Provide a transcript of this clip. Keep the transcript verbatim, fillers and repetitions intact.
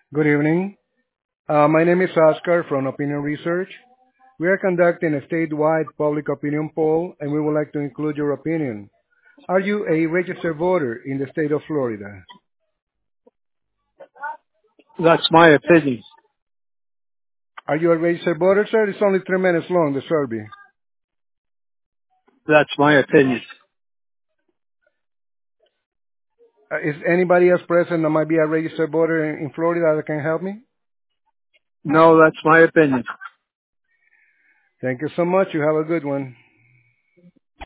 Good evening. Uh, my name is Oscar from Opinion Research. We are conducting a statewide public opinion poll, and we would like to include your opinion. Are you a registered voter in the state of Florida? That's my opinion. Are you a registered voter, sir? It's only three minutes long, the survey. That's my opinion. Uh, is anybody else present that might be a registered voter in, in Florida that can help me? No, that's my opinion. Thank you so much. You have a good one.